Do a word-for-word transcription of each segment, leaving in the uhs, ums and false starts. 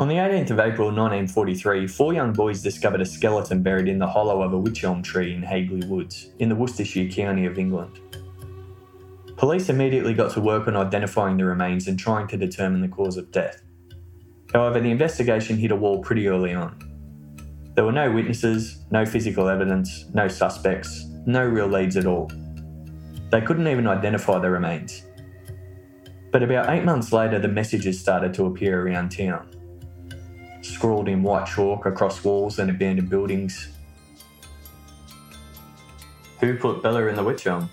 On the eighteenth of April nineteen forty-three, four young boys discovered a skeleton buried in the hollow of a wych elm tree in Hagley Woods, in the Worcestershire County of England. Police immediately got to work on identifying the remains and trying to determine the cause of death. However, the investigation hit a wall pretty early on. There were no witnesses, no physical evidence, no suspects, no real leads at all. They couldn't even identify the remains. But about eight months later, the messages started to appear around town, scrawled in white chalk across walls and abandoned buildings. Who put Bella in the wych elm?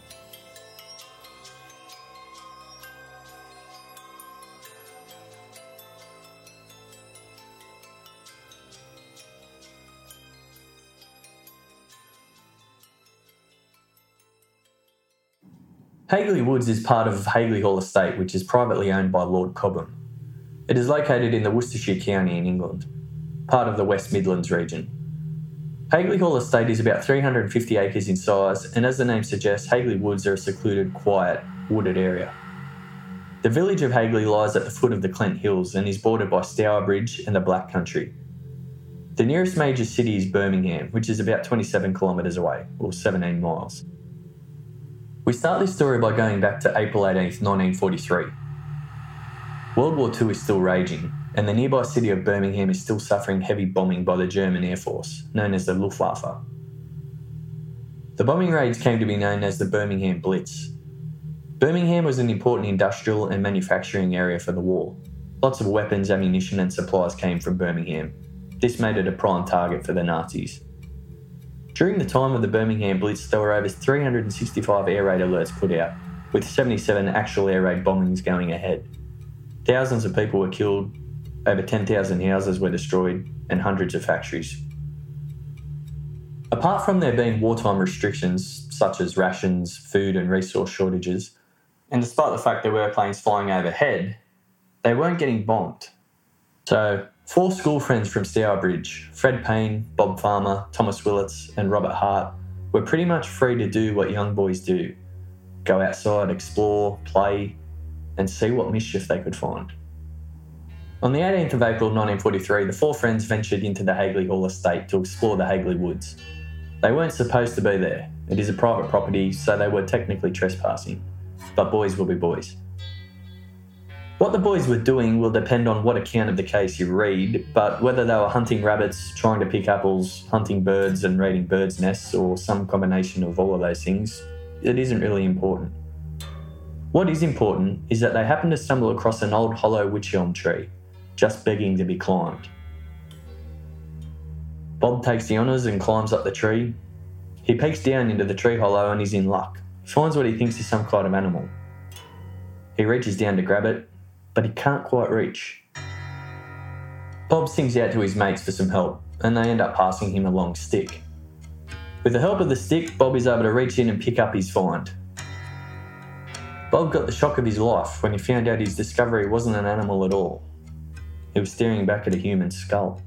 Hagley Woods is part of Hagley Hall Estate, which is privately owned by Lord Cobham. It is located in the Worcestershire County in England, part of the West Midlands region. Hagley Hall Estate is about three hundred fifty acres in size, and as the name suggests, Hagley Woods are a secluded, quiet, wooded area. The village of Hagley lies at the foot of the Clent Hills and is bordered by Stourbridge and the Black Country. The nearest major city is Birmingham, which is about twenty-seven kilometres away, or seventeen miles. We start this story by going back to April eighteenth, nineteen forty-three. World War Two is still raging, and the nearby city of Birmingham is still suffering heavy bombing by the German Air Force, known as the Luftwaffe. The bombing raids came to be known as the Birmingham Blitz. Birmingham was an important industrial and manufacturing area for the war. Lots of weapons, ammunition and supplies came from Birmingham. This made it a prime target for the Nazis. During the time of the Birmingham Blitz, there were over three hundred sixty-five air raid alerts put out, with seventy-seven actual air raid bombings going ahead. Thousands of people were killed, over ten thousand houses were destroyed, and hundreds of factories. Apart from there being wartime restrictions, such as rations, food and resource shortages, and despite the fact there were planes flying overhead, they weren't getting bombed. So, four school friends from Stourbridge, Fred Payne, Bob Farmer, Thomas Willits and Robert Hart, were pretty much free to do what young boys do. Go outside, explore, play, and see what mischief they could find. On the eighteenth of April nineteen forty-three, the four friends ventured into the Hagley Hall Estate to explore the Hagley Woods. They weren't supposed to be there. It is a private property, so they were technically trespassing. But boys will be boys. What the boys were doing will depend on what account of the case you read, but whether they were hunting rabbits, trying to pick apples, hunting birds and raiding birds' nests, or some combination of all of those things, it isn't really important. What is important is that they happened to stumble across an old hollow wych elm tree, just begging to be climbed. Bob takes the honours and climbs up the tree. He peeks down into the tree hollow and is in luck. He finds what he thinks is some kind of animal. He reaches down to grab it, but he can't quite reach. Bob sings out to his mates for some help, and they end up passing him a long stick. With the help of the stick, Bob is able to reach in and pick up his find. Bob got the shock of his life when he found out his discovery wasn't an animal at all. He was staring back at a human skull.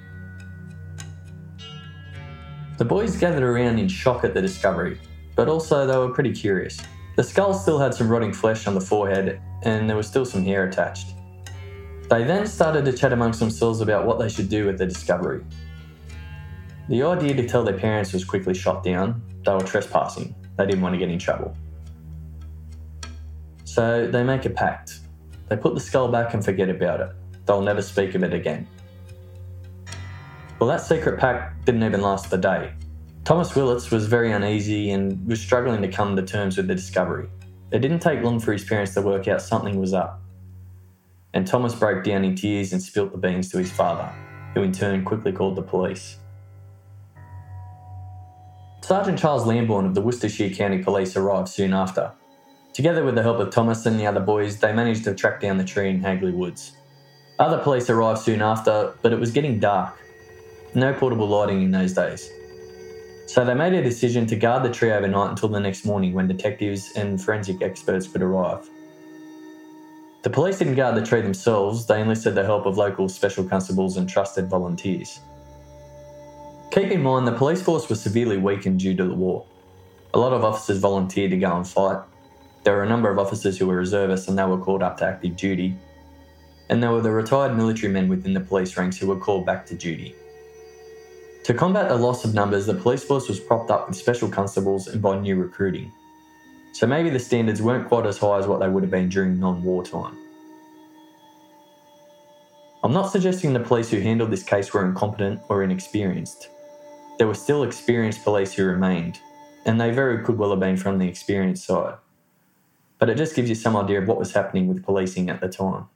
The boys gathered around in shock at the discovery, but also they were pretty curious. The skull still had some rotting flesh on the forehead, and there was still some hair attached. They then started to chat amongst themselves about what they should do with the discovery. The idea to tell their parents was quickly shot down. They were trespassing. They didn't want to get in trouble. So they make a pact. They put the skull back and forget about it. They'll never speak of it again. Well, that secret pact didn't even last the day. Thomas Willits was very uneasy and was struggling to come to terms with the discovery. It didn't take long for his parents to work out something was up. And Thomas broke down in tears and spilt the beans to his father, who in turn quickly called the police. Sergeant Charles Lambourne of the Worcestershire County Police arrived soon after. Together with the help of Thomas and the other boys, they managed to track down the tree in Hagley Woods. Other police arrived soon after, but it was getting dark. No portable lighting in those days. So they made a decision to guard the tree overnight until the next morning when detectives and forensic experts could arrive. The police didn't guard the tree themselves, they enlisted the help of local special constables and trusted volunteers. Keep in mind the police force was severely weakened due to the war. A lot of officers volunteered to go and fight. There were a number of officers who were reservists and they were called up to active duty. and there were the retired military men within the police ranks who were called back to duty. To combat the loss of numbers, the police force was propped up with special constables and by new recruiting. So maybe the standards weren't quite as high as what they would have been during non-war time. I'm not suggesting the police who handled this case were incompetent or inexperienced. There were still experienced police who remained, and they very could well have been from the experienced side. But it just gives you some idea of what was happening with policing at the time.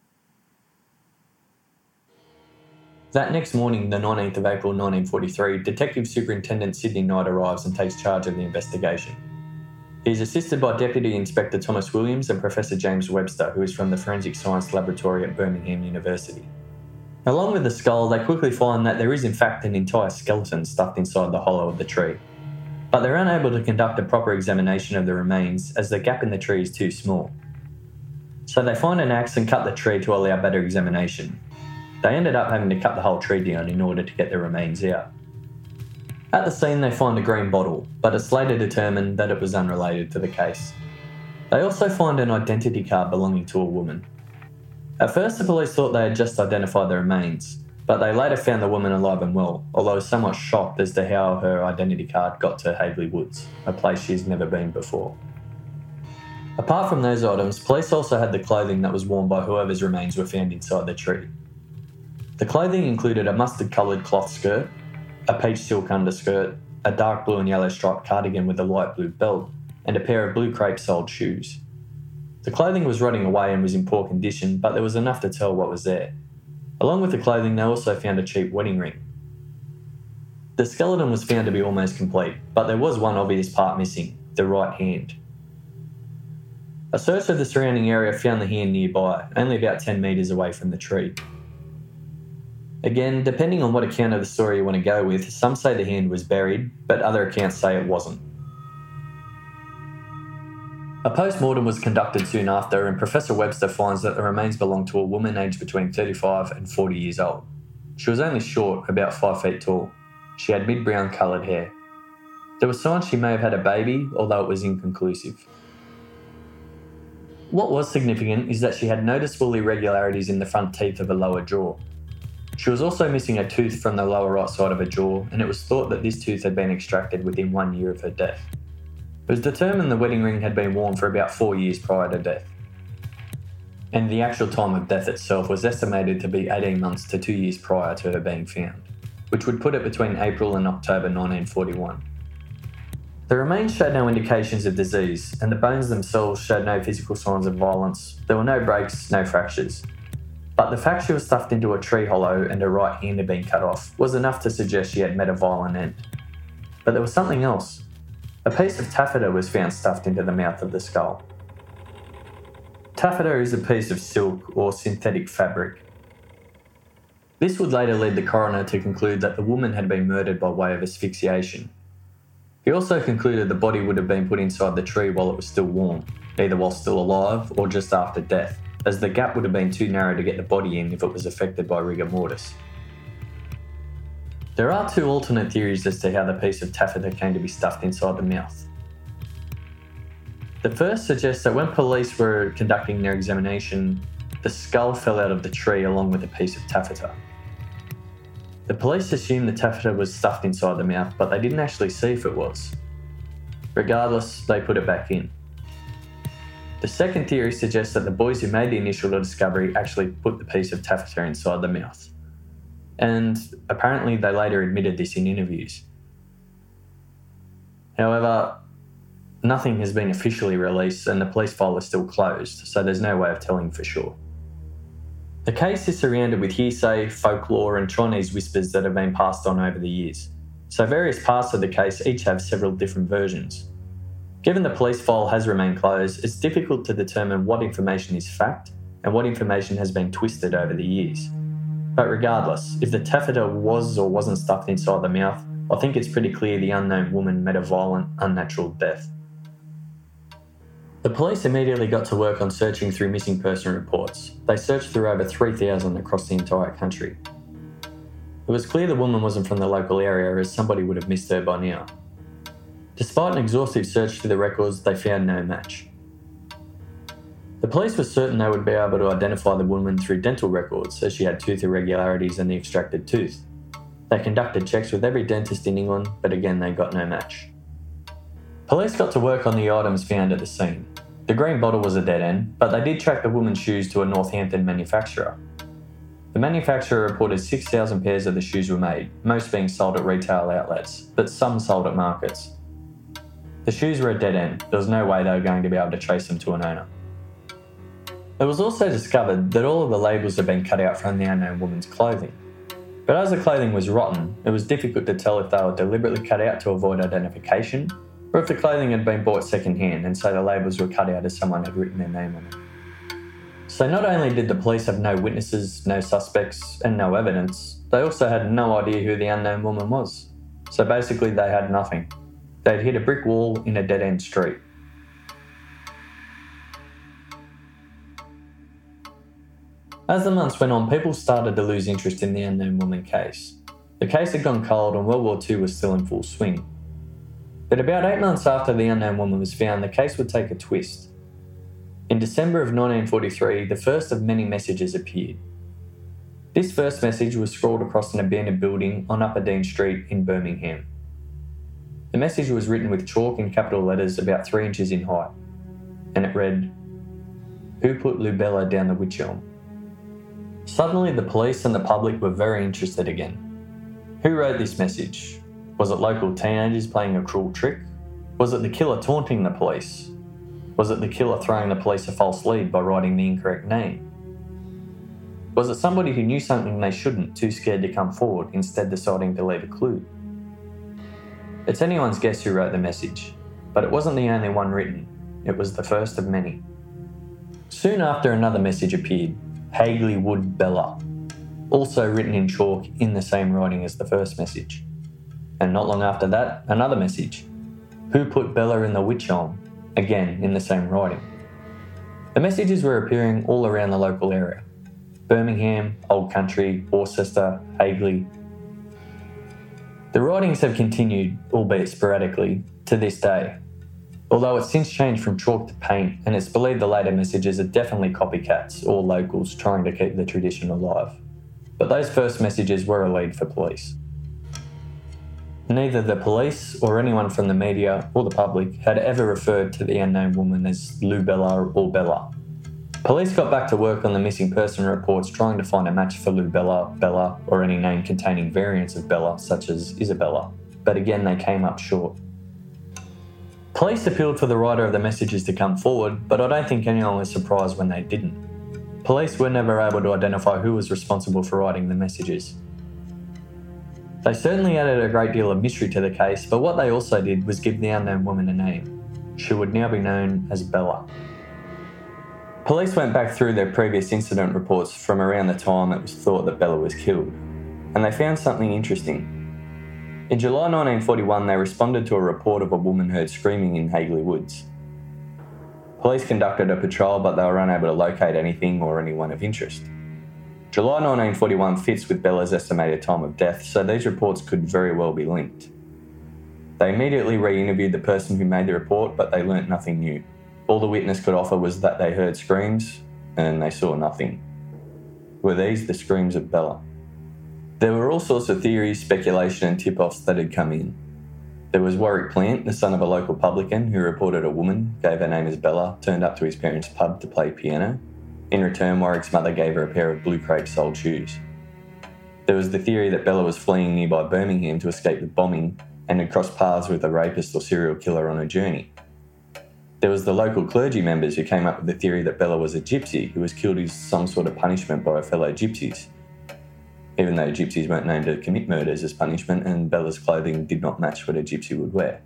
That next morning, the nineteenth of April nineteen forty-three, Detective Superintendent Sydney Knight arrives and takes charge of the investigation. He is assisted by Deputy Inspector Thomas Williams and Professor James Webster, who is from the Forensic Science Laboratory at Birmingham University. Along with the skull, they quickly find that there is in fact an entire skeleton stuffed inside the hollow of the tree. But they're unable to conduct a proper examination of the remains as the gap in the tree is too small. So they find an axe and cut the tree to allow better examination. They ended up having to cut the whole tree down in order to get the remains out. At the scene they find a green bottle, but it's later determined that it was unrelated to the case. They also find an identity card belonging to a woman. At first the police thought they had just identified the remains, but they later found the woman alive and well, although somewhat shocked as to how her identity card got to Hagley Woods, a place she's never been before. Apart from those items, police also had the clothing that was worn by whoever's remains were found inside the tree. The clothing included a mustard-coloured cloth skirt, a peach silk underskirt, a dark blue and yellow striped cardigan with a light blue belt, and a pair of blue crepe-soled shoes. The clothing was rotting away and was in poor condition, but there was enough to tell what was there. Along with the clothing, they also found a cheap wedding ring. The skeleton was found to be almost complete, but there was one obvious part missing, the right hand. A search of the surrounding area found the hand nearby, only about ten metres away from the tree. Again, depending on what account of the story you want to go with, some say the hand was buried, but other accounts say it wasn't. A post-mortem was conducted soon after, and Professor Webster finds that the remains belonged to a woman aged between thirty-five and forty years old. She was only short, about five feet tall. She had mid-brown coloured hair. There were signs she may have had a baby, although it was inconclusive. What was significant is that she had noticeable irregularities in the front teeth of her lower jaw. She was also missing a tooth from the lower right side of her jaw, and it was thought that this tooth had been extracted within one year of her death. It was determined the wedding ring had been worn for about four years prior to death. And the actual time of death itself was estimated to be eighteen months to two years prior to her being found, which would put it between April and October nineteen forty-one. The remains showed no indications of disease, and the bones themselves showed no physical signs of violence. There were no breaks, no fractures. But the fact she was stuffed into a tree hollow and her right hand had been cut off was enough to suggest she had met a violent end. But there was something else. A piece of taffeta was found stuffed into the mouth of the skull. Taffeta is a piece of silk or synthetic fabric. This would later lead the coroner to conclude that the woman had been murdered by way of asphyxiation. He also concluded the body would have been put inside the tree while it was still warm, either while still alive or just after death, as the gap would have been too narrow to get the body in if it was affected by rigor mortis. There are two alternate theories as to how the piece of taffeta came to be stuffed inside the mouth. The first suggests that when police were conducting their examination, the skull fell out of the tree along with a piece of taffeta. The police assumed the taffeta was stuffed inside the mouth, but they didn't actually see if it was. Regardless, they put it back in. The second theory suggests that the boys who made the initial discovery actually put the piece of taffeta inside the mouth. And apparently they later admitted this in interviews. However, nothing has been officially released and the police file is still closed, so there's no way of telling for sure. The case is surrounded with hearsay, folklore and Chinese whispers that have been passed on over the years, so various parts of the case each have several different versions. Given the police file has remained closed, it's difficult to determine what information is fact and what information has been twisted over the years. But regardless, if the taffeta was or wasn't stuffed inside the mouth, I think it's pretty clear the unknown woman met a violent, unnatural death. The police immediately got to work on searching through missing person reports. They searched through over three thousand across the entire country. It was clear the woman wasn't from the local area, as somebody would have missed her by now. Despite an exhaustive search through the records, they found no match. The police were certain they would be able to identify the woman through dental records, as she had tooth irregularities and the extracted tooth. They conducted checks with every dentist in England, but again they got no match. Police got to work on the items found at the scene. The green bottle was a dead end, but they did track the woman's shoes to a Northampton manufacturer. The manufacturer reported six thousand pairs of the shoes were made, most being sold at retail outlets, but some sold at markets. The shoes were a dead end. There was no way they were going to be able to trace them to an owner. It was also discovered that all of the labels had been cut out from the unknown woman's clothing. But as the clothing was rotten, it was difficult to tell if they were deliberately cut out to avoid identification, or if the clothing had been bought second-hand and so the labels were cut out as someone had written their name on it. So not only did the police have no witnesses, no suspects, and no evidence, they also had no idea who the unknown woman was. So basically they had nothing. They'd hit a brick wall in a dead-end street. As the months went on, people started to lose interest in the unknown woman case. The case had gone cold and World War Two was still in full swing. But about eight months after the unknown woman was found, the case would take a twist. In December of nineteen forty-three, the first of many messages appeared. This first message was scrawled across an abandoned building on Upper Dean Street in Birmingham. The message was written with chalk in capital letters about three inches in height, and it read, "Who put Lubella down the wych elm?" Suddenly the police and the public were very interested again. Who wrote this message? Was it local teenagers playing a cruel trick? Was it the killer taunting the police? Was it the killer throwing the police a false lead by writing the incorrect name? Was it somebody who knew something they shouldn't, too scared to come forward, instead deciding to leave a clue? It's anyone's guess who wrote the message, but it wasn't the only one written. It was the first of many. Soon after, another message appeared, Hagley Wood Bella, also written in chalk in the same writing as the first message. And not long after that, another message. Who put Bella in the wych elm? Again, in the same writing. The messages were appearing all around the local area. Birmingham, Old Country, Worcester, Hagley. The writings have continued, albeit sporadically, to this day. Although it's since changed from chalk to paint, and it's believed the later messages are definitely copycats or locals trying to keep the tradition alive. But those first messages were a lead for police. Neither the police or anyone from the media or the public had ever referred to the unknown woman as Lubella or Bella. Police got back to work on the missing person reports trying to find a match for Lubella, Bella, or any name containing variants of Bella, such as Isabella, but again they came up short. Police appealed for the writer of the messages to come forward, but I don't think anyone was surprised when they didn't. Police were never able to identify who was responsible for writing the messages. They certainly added a great deal of mystery to the case, but what they also did was give the unknown woman a name. She would now be known as Bella. Police went back through their previous incident reports from around the time it was thought that Bella was killed, and they found something interesting. In July nineteen forty-one, they responded to a report of a woman heard screaming in Hagley Woods. Police conducted a patrol, but they were unable to locate anything or anyone of interest. July nineteen forty-one fits with Bella's estimated time of death, so these reports could very well be linked. They immediately re-interviewed the person who made the report, but they learnt nothing new. All the witness could offer was that they heard screams, and they saw nothing. Were these the screams of Bella? There were all sorts of theories, speculation and tip-offs that had come in. There was Warwick Plant, the son of a local publican who reported a woman, gave her name as Bella, turned up to his parents' pub to play piano. In return, Warwick's mother gave her a pair of blue crepe-soled shoes. There was the theory that Bella was fleeing nearby Birmingham to escape the bombing and had crossed paths with a rapist or serial killer on a journey. There was the local clergy members who came up with the theory that Bella was a gypsy who was killed as some sort of punishment by her fellow gypsies, even though gypsies weren't known to commit murders as punishment and Bella's clothing did not match what a gypsy would wear.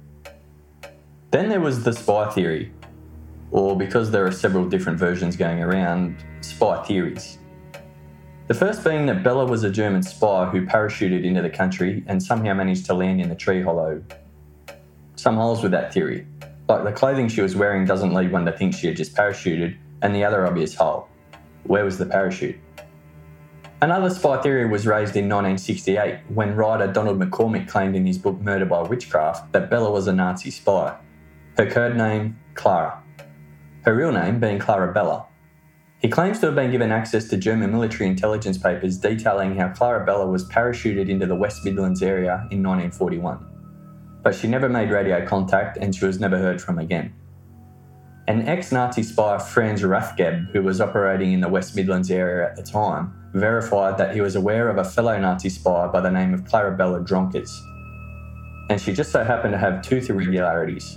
Then there was the spy theory, or because there are several different versions going around, spy theories. The first being that Bella was a German spy who parachuted into the country and somehow managed to land in the tree hollow. Some holes with that theory. Like the clothing she was wearing doesn't lead one to think she had just parachuted, and the other obvious hole. Where was the parachute? Another spy theory was raised in nineteen sixty-eight when writer Donald McCormick claimed in his book Murder by Witchcraft that Bella was a Nazi spy. Her code name, Clara. her real name being Clara Bella. He claims to have been given access to German military intelligence papers detailing how Clara Bella was parachuted into the West Midlands area in nineteen forty-one. But she never made radio contact and she was never heard from again. An ex-Nazi spy, Franz Rathgeb, who was operating in the West Midlands area at the time, verified that he was aware of a fellow Nazi spy by the name of Clarabella Dronkers, and she just so happened to have tooth irregularities.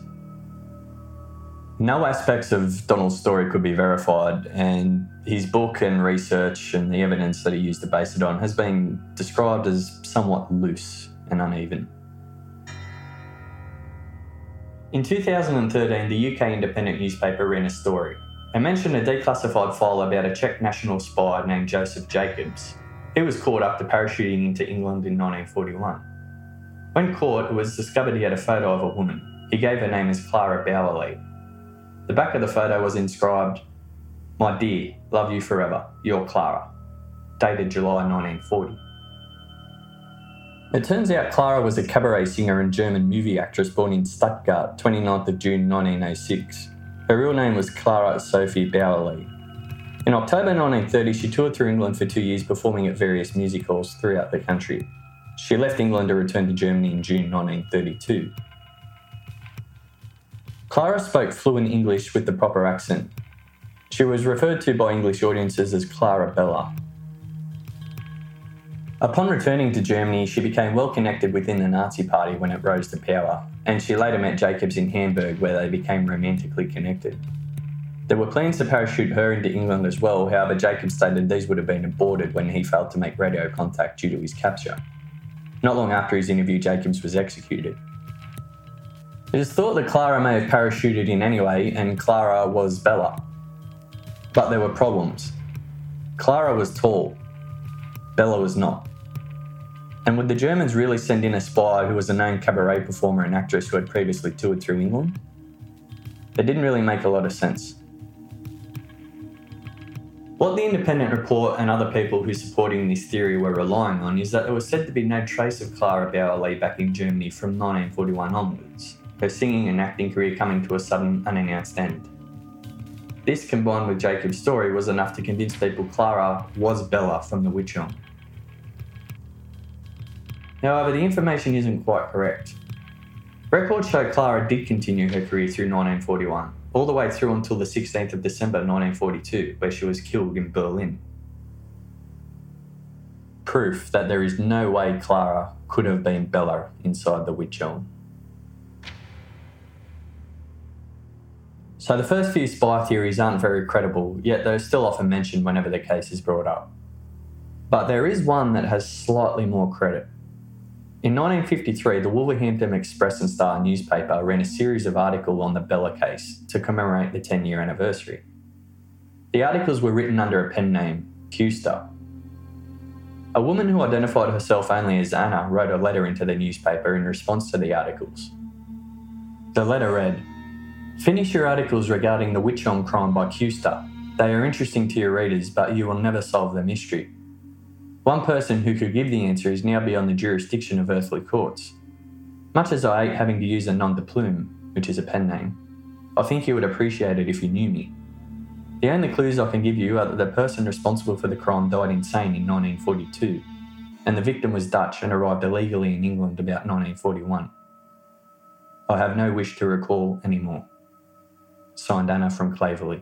No aspects of Donald's story could be verified, and his book and research and the evidence that he used to base it on has been described as somewhat loose and uneven. In two thousand thirteen, the U K independent newspaper ran a story. It mentioned a declassified file about a Czech national spy named Joseph Jacobs. He was caught after parachuting into England in nineteen forty-one. When caught, it was discovered he had a photo of a woman. He gave her name as Clara Bauerle. The back of the photo was inscribed, "My dear, love you forever, your Clara," dated July nineteen forty. It turns out Clara was a cabaret singer and German movie actress born in Stuttgart, twenty-ninth of June nineteen oh six. Her real name was Clara Sophie Bauerle. In October nineteen thirty, she toured through England for two years performing at various music halls throughout the country. She left England to return to Germany in June nineteen thirty-two. Clara spoke fluent English with the proper accent. She was referred to by English audiences as Clara Bella. Upon returning to Germany, she became well connected within the Nazi Party when it rose to power, and she later met Jacobs in Hamburg where they became romantically connected. There were plans to parachute her into England as well, however Jacobs stated these would have been aborted when he failed to make radio contact due to his capture. Not long after his interview, Jacobs was executed. It is thought that Clara may have parachuted in anyway, and Clara was Bella. But there were problems. Clara was tall. Bella was not. And would the Germans really send in a spy who was a known cabaret performer and actress who had previously toured through England? It didn't really make a lot of sense. What the Independent report and other people who supporting this theory were relying on is that there was said to be no trace of Clara Bauerle back in Germany from nineteen forty-one onwards, her singing and acting career coming to a sudden, unannounced end. This, combined with Jacob's story, was enough to convince people Clara was Bella from the witch hunt. However, the information isn't quite correct. Records show Clara did continue her career through nineteen forty-one, all the way through until the sixteenth of December nineteen forty-two, where she was killed in Berlin. Proof that there is no way Clara could have been Bella inside the witch elm. So the first few spy theories aren't very credible, yet they're still often mentioned whenever the case is brought up. But there is one that has slightly more credit. In nineteen fifty-three, the Wolverhampton Express and Star newspaper ran a series of articles on the Bella case to commemorate the ten-year anniversary. The articles were written under a pen name, Custer. A woman who identified herself only as Anna wrote a letter into the newspaper in response to the articles. The letter read, "Finish your articles regarding the witch elm crime by Custer. They are interesting to your readers, but you will never solve the mystery. One person who could give the answer is now beyond the jurisdiction of earthly courts. Much as I hate having to use a nom de plume, which is a pen name, I think you would appreciate it if you knew me. The only clues I can give you are that the person responsible for the crime died insane in nineteen forty-two, and the victim was Dutch and arrived illegally in England about nineteen forty-one. I have no wish to recall any more. Signed, Anna from Claverley."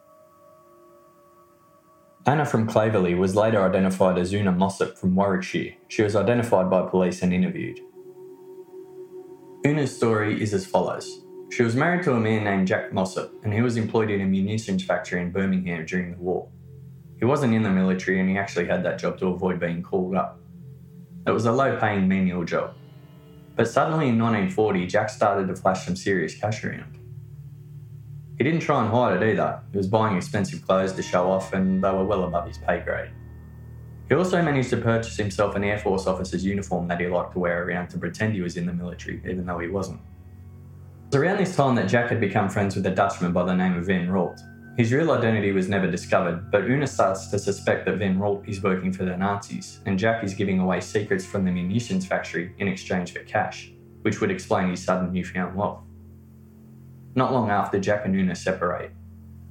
Anna from Claverley was later identified as Una Mossop from Warwickshire. She was identified by police and interviewed. Una's story is as follows. She was married to a man named Jack Mossop, and he was employed in a munitions factory in Birmingham during the war. He wasn't in the military, and he actually had that job to avoid being called up. It was a low-paying menial job. But suddenly in nineteen forty, Jack started to flash some serious cash around. He didn't try and hide it either. He was buying expensive clothes to show off, and they were well above his pay grade. He also managed to purchase himself an Air Force officer's uniform that he liked to wear around to pretend he was in the military, even though he wasn't. It was around this time that Jack had become friends with a Dutchman by the name of Van Roolt. His real identity was never discovered, but Una starts to suspect that Van Roolt is working for the Nazis, and Jack is giving away secrets from the munitions factory in exchange for cash, which would explain his sudden newfound wealth. Not long after, Jack and Una separate.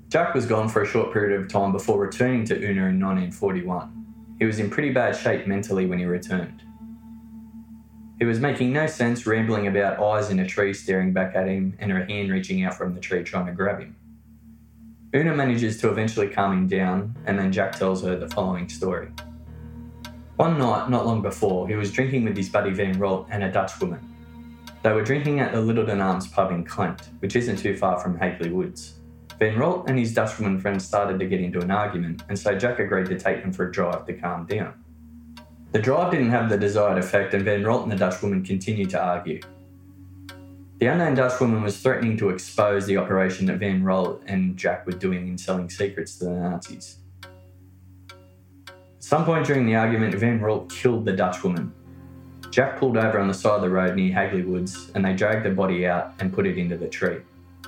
Jack was gone for a short period of time before returning to Una in nineteen forty-one. He was in pretty bad shape mentally when he returned. He was making no sense, rambling about eyes in a tree staring back at him and her hand reaching out from the tree trying to grab him. Una manages to eventually calm him down, and then Jack tells her the following story. One night, not long before, he was drinking with his buddy Van Rolt and a Dutch woman. They were drinking at the Littleton Arms pub in Clent, which isn't too far from Hagley Woods. Van Rolt and his Dutchwoman friend started to get into an argument, and so Jack agreed to take them for a drive to calm down. The drive didn't have the desired effect, and Van Rolt and the Dutchwoman continued to argue. The unknown Dutchwoman was threatening to expose the operation that Van Rolt and Jack were doing in selling secrets to the Nazis. At some point during the argument, Van Rolt killed the Dutchwoman. Jack pulled over on the side of the road near Hagley Woods, and they dragged the body out and put it into the tree.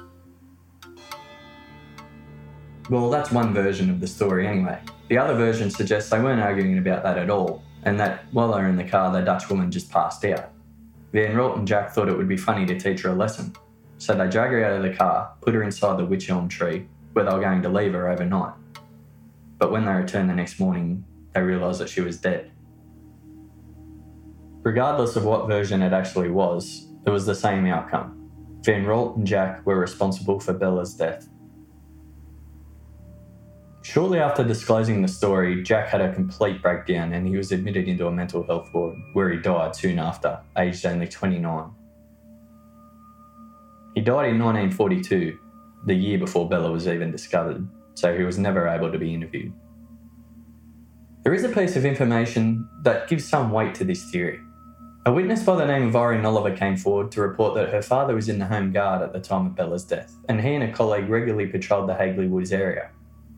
Well, that's one version of the story anyway. The other version suggests they weren't arguing about that at all, and that while they were in the car, the Dutch woman just passed out. Van Rolt and Jack thought it would be funny to teach her a lesson, so they drag her out of the car, put her inside the wych elm tree, where they were going to leave her overnight. But when they returned the next morning, they realised that she was dead. Regardless of what version it actually was, it was the same outcome. Van Rolt and Jack were responsible for Bella's death. Shortly after disclosing the story, Jack had a complete breakdown and he was admitted into a mental health ward, where he died soon after, aged only twenty-nine. He died in nineteen forty-two, the year before Bella was even discovered, so he was never able to be interviewed. There is a piece of information that gives some weight to this theory. A witness by the name of Irene Oliver came forward to report that her father was in the Home Guard at the time of Bella's death, and he and a colleague regularly patrolled the Hagley Woods area.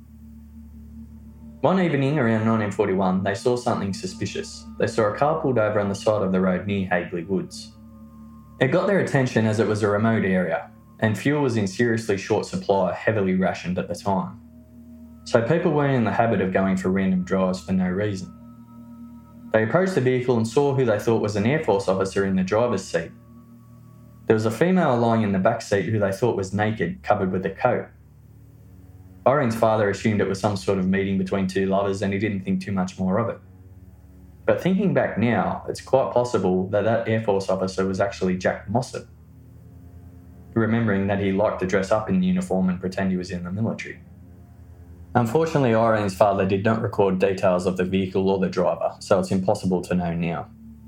One evening around nineteen forty-one, they saw something suspicious. They saw a car pulled over on the side of the road near Hagley Woods. It got their attention as it was a remote area, and fuel was in seriously short supply, heavily rationed at the time. So people weren't in the habit of going for random drives for no reason. They approached the vehicle and saw who they thought was an Air Force officer in the driver's seat. There was a female lying in the back seat who they thought was naked, covered with a coat. Irene's father assumed it was some sort of meeting between two lovers and he didn't think too much more of it. But thinking back now, it's quite possible that that Air Force officer was actually Jack Mossop, remembering that he liked to dress up in uniform and pretend he was in the military. Unfortunately, Irene's father did not record details of the vehicle or the driver, so it's impossible to know now.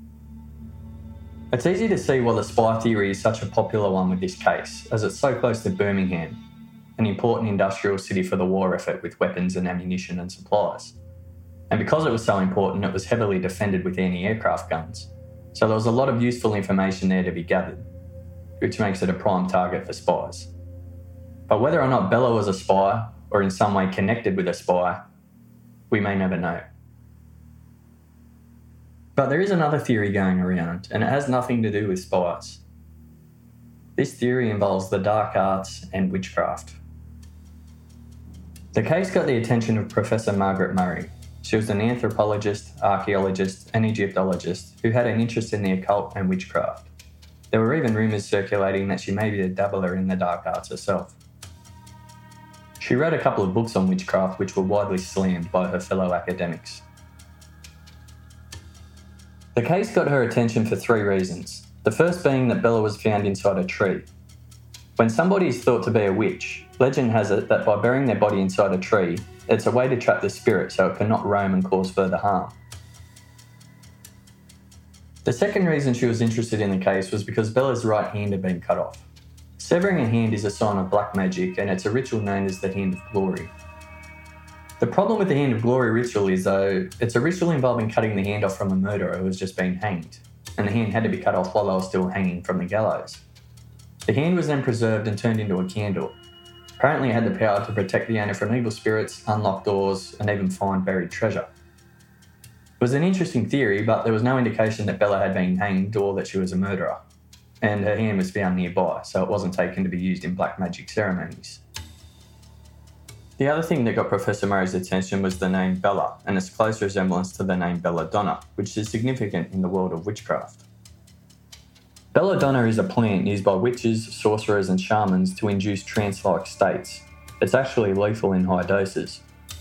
It's easy to see why the spy theory is such a popular one with this case, as it's so close to Birmingham, an important industrial city for the war effort with weapons and ammunition and supplies. And because it was so important, it was heavily defended with anti-aircraft guns, so there was a lot of useful information there to be gathered, which makes it a prime target for spies. But whether or not Bella was a spy, or in some way connected with a spy, we may never know. But there is another theory going around, and it has nothing to do with spies. This theory involves the dark arts and witchcraft. The case got the attention of Professor Margaret Murray. She was an anthropologist, archaeologist, and Egyptologist who had an interest in the occult and witchcraft. There were even rumours circulating that she may be a dabbler in the dark arts herself. She wrote a couple of books on witchcraft which were widely slammed by her fellow academics. The case got her attention for three reasons. The first being that Bella was found inside a tree. When somebody is thought to be a witch, legend has it that by burying their body inside a tree, it's a way to trap the spirit so it cannot roam and cause further harm. The second reason she was interested in the case was because Bella's right hand had been cut off. Severing a hand is a sign of black magic, and it's a ritual known as the Hand of Glory. The problem with the Hand of Glory ritual is, though, it's a ritual involving cutting the hand off from a murderer who has just been hanged, and the hand had to be cut off while they were still hanging from the gallows. The hand was then preserved and turned into a candle. Apparently it had the power to protect the owner from evil spirits, unlock doors, and even find buried treasure. It was an interesting theory, but there was no indication that Bella had been hanged or that she was a murderer. And her hand was found nearby, so it wasn't taken to be used in black magic ceremonies. The other thing that got Professor Murray's attention was the name Bella, and its close resemblance to the name belladonna, which is significant in the world of witchcraft. Belladonna is a plant used by witches, sorcerers and shamans to induce trance-like states. It's actually lethal in high doses.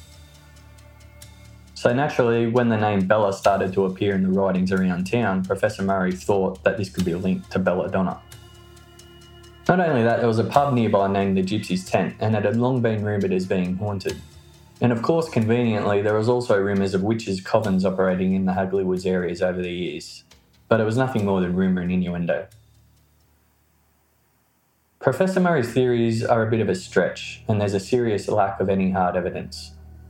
So naturally, when the name Bella started to appear in the writings around town, Professor Murray thought that this could be linked to belladonna. Not only that, there was a pub nearby named the Gypsy's Tent, and it had long been rumoured as being haunted. And of course, conveniently, there was also rumours of witches' covens operating in the Hagley Woods areas over the years, but it was nothing more than rumour and innuendo. Professor Murray's theories are a bit of a stretch, and there's a serious lack of any hard evidence.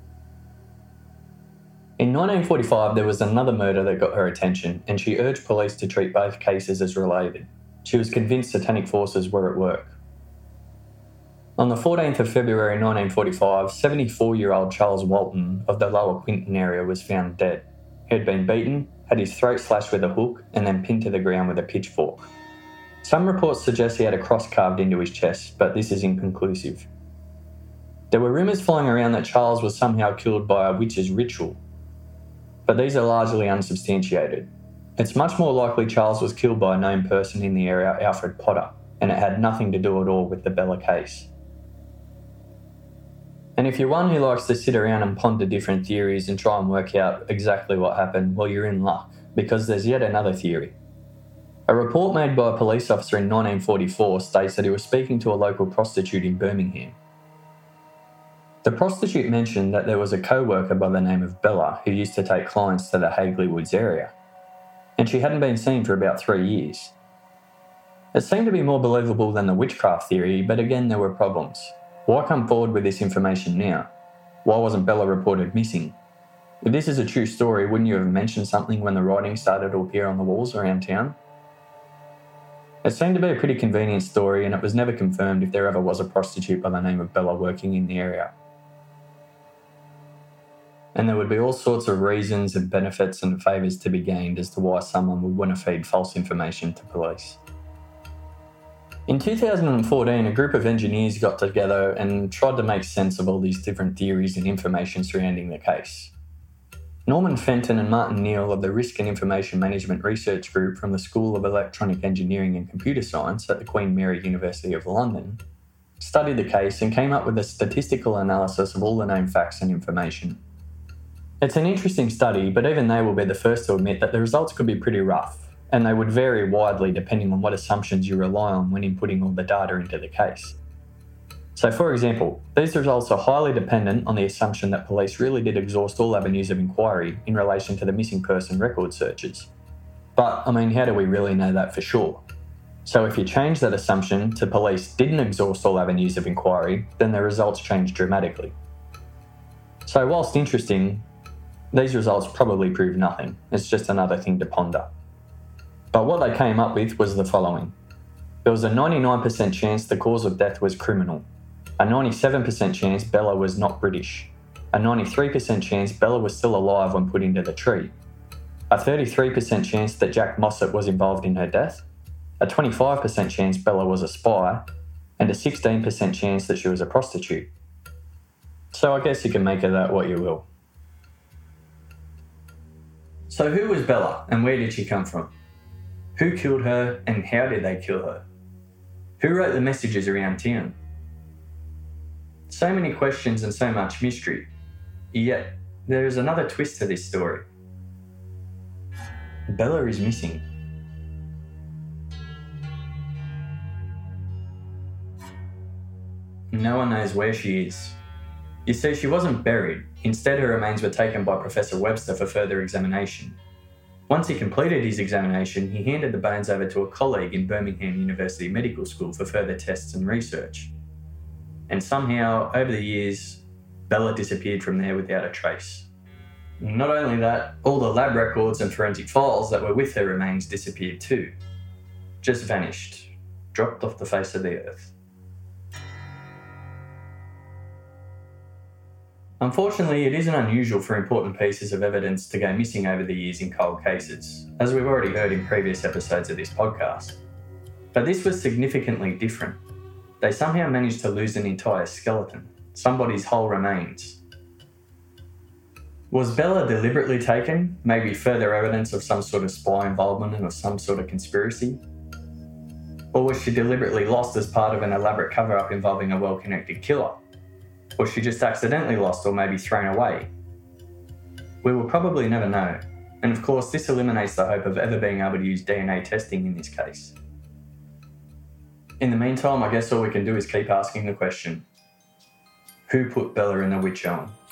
In nineteen forty-five, there was another murder that got her attention, and she urged police to treat both cases as related. She was convinced satanic forces were at work. On the fourteenth of February nineteen forty-five, seventy-four-year-old Charles Walton of the Lower Quinton area was found dead. He had been beaten, had his throat slashed with a hook, and then pinned to the ground with a pitchfork. Some reports suggest he had a cross carved into his chest, but this is inconclusive. There were rumours flying around that Charles was somehow killed by a witch's ritual, but these are largely unsubstantiated. It's much more likely Charles was killed by a known person in the area, Alfred Potter, and it had nothing to do at all with the Bella case. And if you're one who likes to sit around and ponder different theories and try and work out exactly what happened, well, you're in luck, because there's yet another theory. A report made by a police officer in nineteen forty-four states that he was speaking to a local prostitute in Birmingham. The prostitute mentioned that there was a co-worker by the name of Bella who used to take clients to the Hagley Woods area, and she hadn't been seen for about three years. It seemed to be more believable than the witchcraft theory, but again there were problems. Why come forward with this information now? Why wasn't Bella reported missing? If this is a true story, wouldn't you have mentioned something when the writing started to appear on the walls around town? It seemed to be a pretty convenient story, and it was never confirmed if there ever was a prostitute by the name of Bella working in the area. And there would be all sorts of reasons and benefits and favours to be gained as to why someone would want to feed false information to police. In two thousand fourteen, a group of engineers got together and tried to make sense of all these different theories and information surrounding the case. Norman Fenton and Martin Neal of the Risk and Information Management Research Group from the School of Electronic Engineering and Computer Science at the Queen Mary University of London studied the case and came up with a statistical analysis of all the known facts and information. It's an interesting study, but even they will be the first to admit that the results could be pretty rough, and they would vary widely depending on what assumptions you rely on when inputting all the data into the case. So for example, these results are highly dependent on the assumption that police really did exhaust all avenues of inquiry in relation to the missing person record searches. But, I mean, how do we really know that for sure? So if you change that assumption to police didn't exhaust all avenues of inquiry, then the results change dramatically. So whilst interesting, these results probably prove nothing. It's just another thing to ponder. But what they came up with was the following. There was a ninety-nine percent chance the cause of death was criminal, a ninety-seven percent chance Bella was not British, a ninety-three percent chance Bella was still alive when put into the tree, a thirty-three percent chance that Jack Mossop was involved in her death, a twenty-five percent chance Bella was a spy, and a sixteen percent chance that she was a prostitute. So I guess you can make of that what you will. So who was Bella and where did she come from? Who killed her and how did they kill her? Who wrote the messages around town? So many questions and so much mystery. Yet, there is another twist to this story. Bella is missing. No one knows where she is. You see, she wasn't buried. Instead, her remains were taken by Professor Webster for further examination. Once he completed his examination, he handed the bones over to a colleague in Birmingham University Medical School for further tests and research. And somehow, over the years, Bella disappeared from there without a trace. Not only that, all the lab records and forensic files that were with her remains disappeared too. Just vanished. Dropped off the face of the earth. Unfortunately, it isn't unusual for important pieces of evidence to go missing over the years in cold cases, as we've already heard in previous episodes of this podcast. But this was significantly different. They somehow managed to lose an entire skeleton, somebody's whole remains. Was Bella deliberately taken? Maybe further evidence of some sort of spy involvement or some sort of conspiracy? Or was she deliberately lost as part of an elaborate cover-up involving a well-connected killer? Or she just accidentally lost or maybe thrown away? We will probably never know, and of course this eliminates the hope of ever being able to use D N A testing in this case. In the meantime, I guess all we can do is keep asking the question, who put Bella in the witch elm?